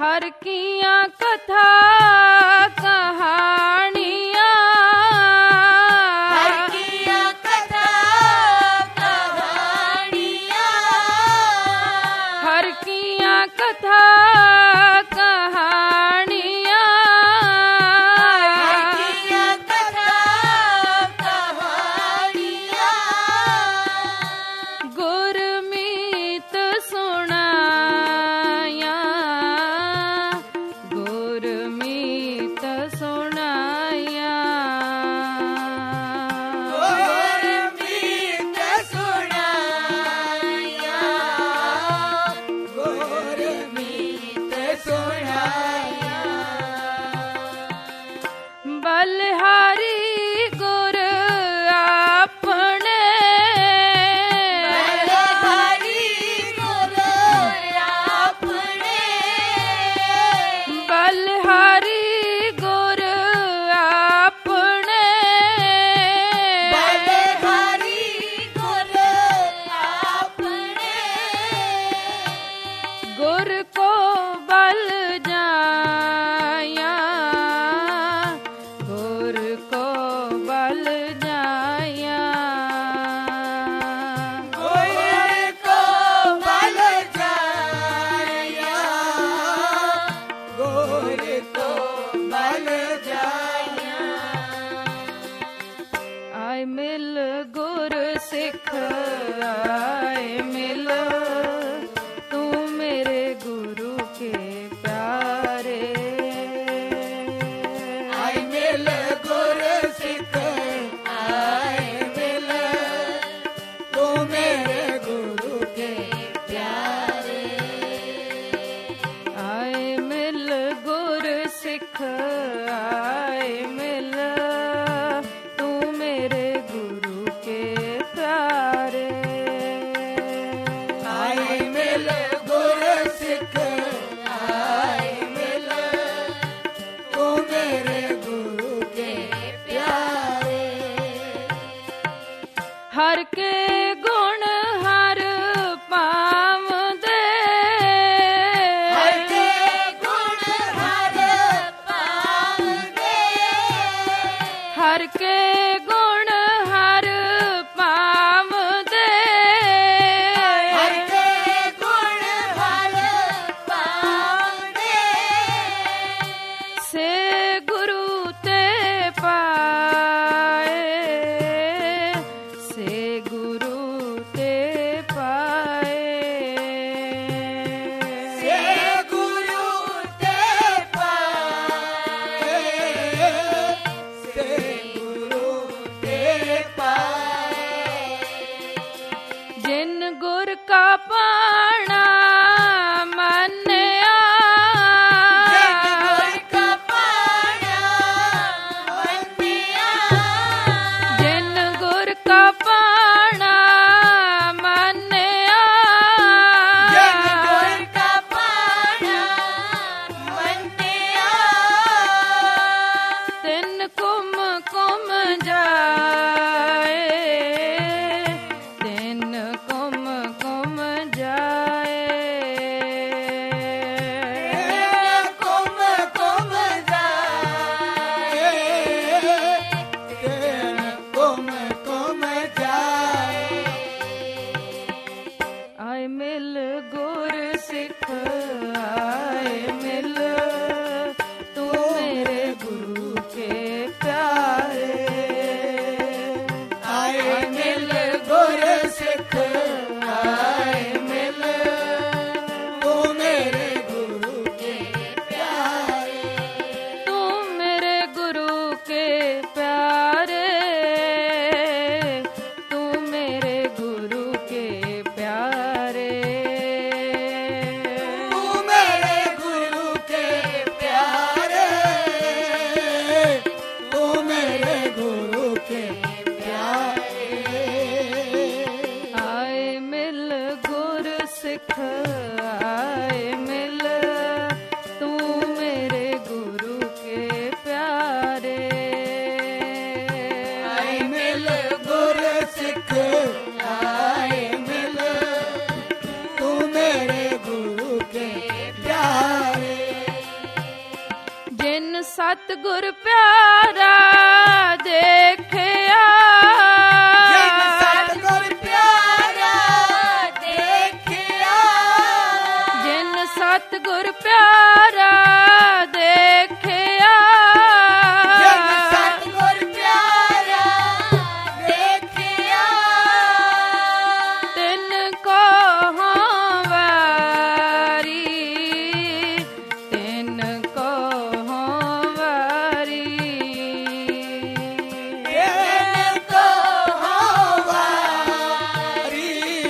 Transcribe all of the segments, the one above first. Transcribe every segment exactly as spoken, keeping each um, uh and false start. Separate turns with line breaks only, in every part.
हर किया कथा कहानियाँ,
हर किया कथा कहानियाँ,
हर किया कथा कहानियाँ,
हर किया कथा कहानियाँ,
गुरमीत सुनाया, गुरमीत सुनाया,
गुरमीत सुनाया, गुरमीत सुनाया,
बलिहारी गुर अपने,
बलिहारी गुर अपने,
बलिहारी गुर अपने,
बलिहारी गुर अपने,
गुर को बल जाया, गुर को बल जाया,
गुर को बल जाया, गुर को बल जाया,
आए मिल गुर सिख आए मिल, तू मेरे गुरु के प्यारे,
आए मिल गुर सिख आए मिल, तू मेरे गुरु के प्यारे,
आए मिल गुर सिख आए मिल, तू मेरे गुरु के प्यारे,
आए मिल गुर सिख आए मिल, तू मेरे गुरु के प्यारे,
हर के गुण हर पावदे,
हर के गुण हर पावदे,
सतगुर प्यारा देखिया,
जिन सतगुर प्यारा देखिया,
जिन सतगुर प्यारा देखिया,
जिन सतगुर प्यारा देखिया,
तिनको हों वारी, तिनको हों वारी,
तिनको हों वारी,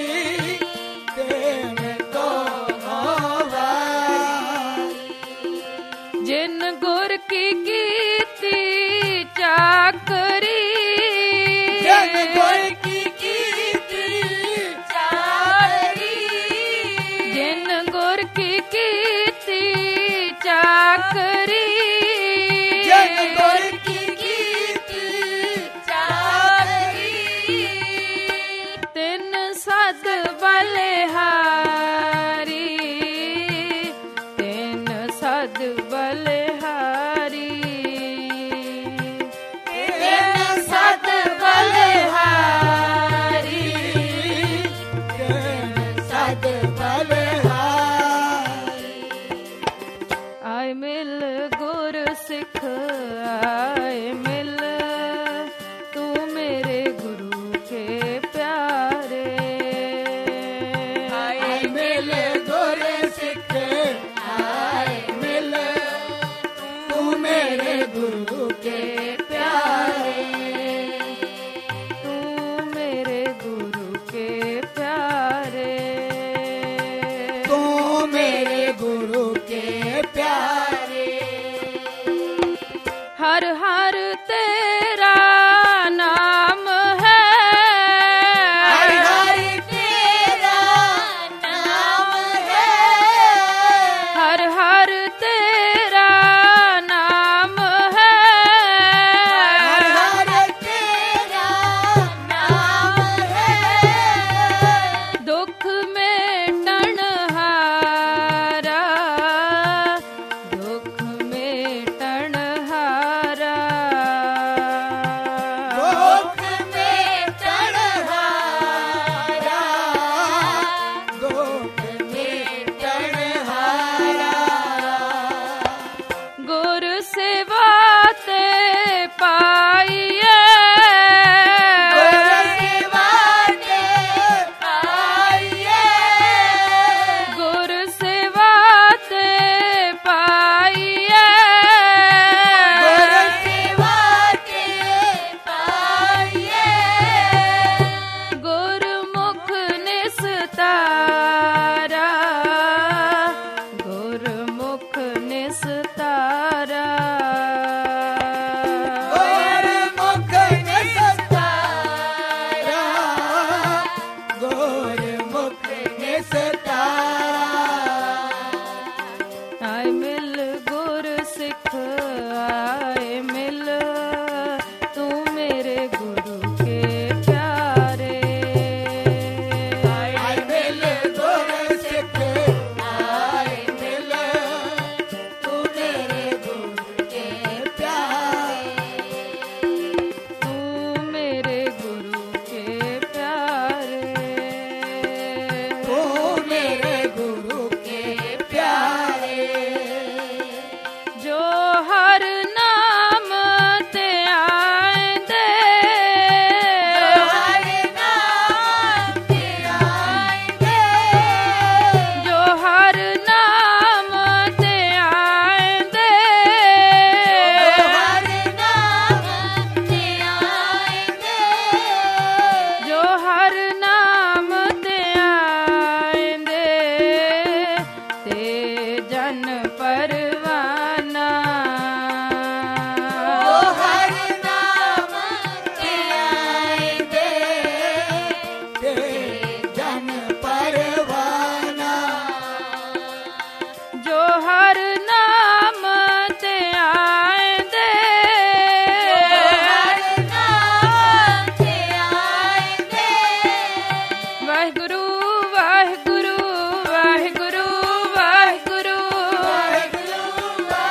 तिनको हों वारी।
जिन गुर की कीर्ति चाकरी,
जिन गुर की कीर्ति चाकरी,
जिन गुर की कीर्ति चाकरी,
जिन गुर की कीर्ति चाकरी,
तिन सद बलिहारी, तिन सद बलिहारी,
तिन सद बलिहारी, तिन सद बलिहारी।
आए मिल गुर सिख आए मिल, तू मेरे गुरु के प्यारे,
आए मिल गुर सिख आए मिल, तू मेरे गुरु के प्यारे,
तू मेरे गुरु के प्यारे,
तू मेरे गुरु के प्यारे।
हर हर तेरा नाम है,
हर हर तेरा नाम है,
हर हर तेरा नाम है,
हर हर तेरा नाम है,
दुख मेटन हारा, दुख मेटन हारा,
दुख में तड़हारा, दुख में तड़हारा।
गुर सेवा ते पाइए,
गुर सेवा ते पाइए,
गुर सेवा ते पाइए,
गुर सेवा ते पाइए,
गुरमुख निस्तारा, गुरमुख निस्तारा,
गुरमुख निस्तारा, गुरमुख निस्तारा।
आए मिल गुर सिख आए मिल, तू मेरे गुरु के प्यारे,
आए मिल गुर सिख आए मिल, तू मेरे गुरु के प्यारे,
तू मेरे गुरु के प्यारे,
तू मेरे गुरु के प्यारे।
जो हर नाम ते आएंदे,
हर नाम ते आएंगे,
जो हर नाम ते आएंदे,
हर नाम ते आएंगे,
जो हर नाम ते आएंदे, ते जन परवाना,
ओ हर नाम ते आएंगे, ते जन परवाना।
जो हर नाम ते आएंदे,
हर नाम ते आएंगे,
वाहिगुरु वाहिगुरु वाहिगुरु वाहिगुरु
वाहिगुरु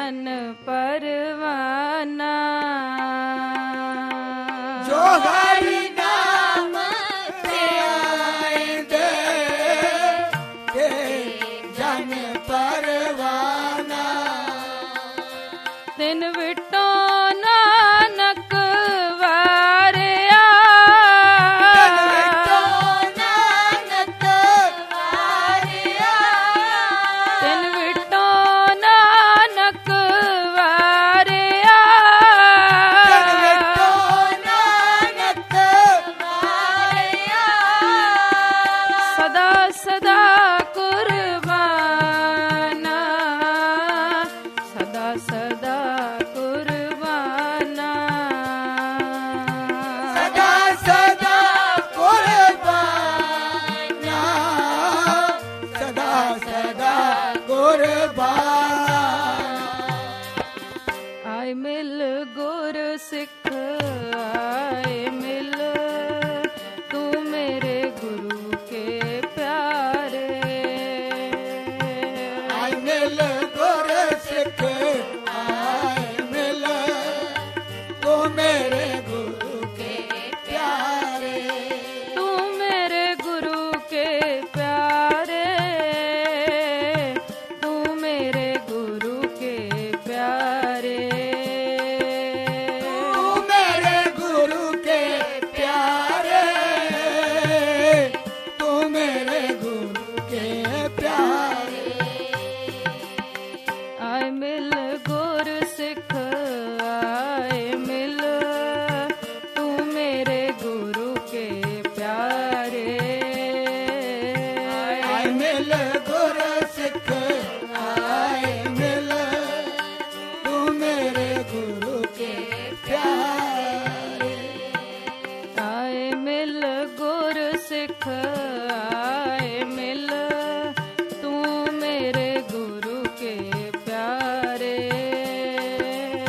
मन परवाना।
जो हरि नाम ते आएंगे के जन परवाना।
तिन विटो नानक वारिया। तिन विटो नानक वारिया। सदा सदा कुर्बाना। सदा सदा कुर्बाना।
सदा सदा कुर्बाना। सदा सदा कुर्बाना।
आए मिल गुर सिख आए मिल, तू मेरे गुरु के प्यारे।
आए मिल गुर सिख आए मिल, तू मेरे गुरु के प्यारे।
तू मेरे गुरु के प्यारे। तू मेरे गुरु के प्यारे।
तू मेरे गुरु के प्यारे। तू मेरे गुरु के प्यारे।
आए मिल गुर सिख आए मिल, तू मेरे गुरु के प्यारे।
आए मिल गुर सिख आए मिल, तू मेरे गुरु के प्यारे।
आए मिल गुर सिख आए मिल, तू मेरे गुरु के प्यारे।